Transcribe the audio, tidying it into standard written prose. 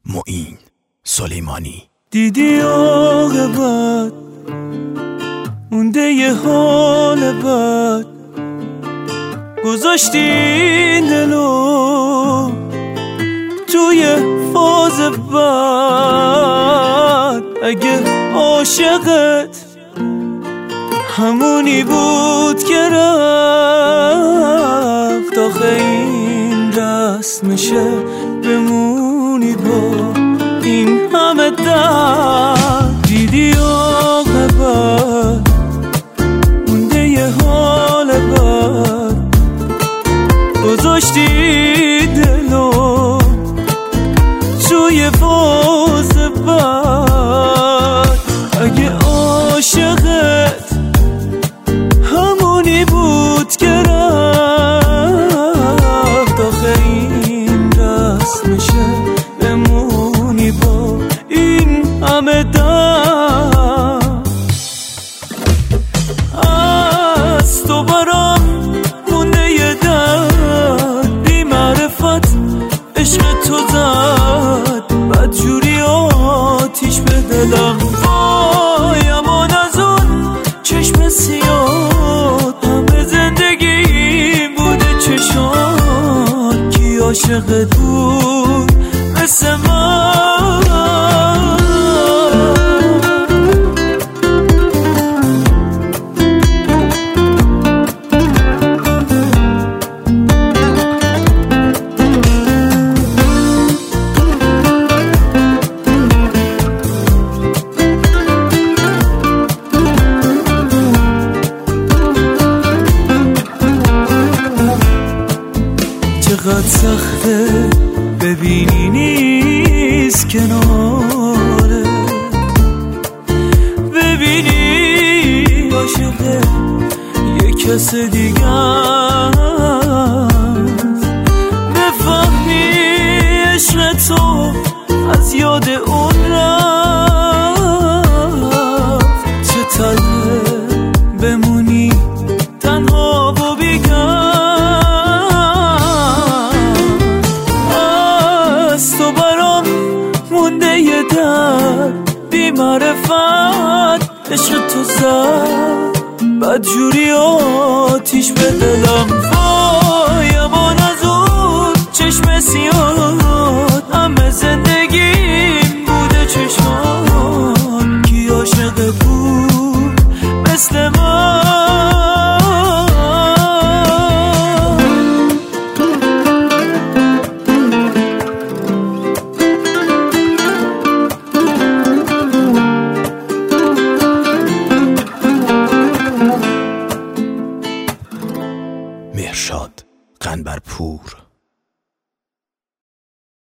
معین سلیمانی. دیدی عاقبت مونده یه حال بد، گذاشتی دلو توی فاز بد. اگه عاشقت همونی بود که رفت، آخه این رسمشه بمونی با این همه درد. دیدی عاقبت مونده یه حال بد، گذاشتی دلو توی فاز بد. اگه عاشقت همونی بود که رفت، آخه این رسمشه بمونی با این همه درد. از تو برام مونده یه درد، بی معرفت عشق تو زد بدجوری آتیش به دلم. وای امان از اون چشم سیاه، همه زندگی بوده چشان. کی عاشقت بود مثل من؟ چقدر سخته ببینی نیست کناره، ببینی عاشق یه کس دیگه است، بفهمی عشق تو از یاد اون رفت. چه تله بمونی تنها و بیگم، بی معرفت عشق تو زد بدجوری آتیش به دلم. وای امان از اون چشم سیاه، همه زندگیم بوده چشمان. کی عاشق بود مثل من؟ مهرشاد قنبرپور.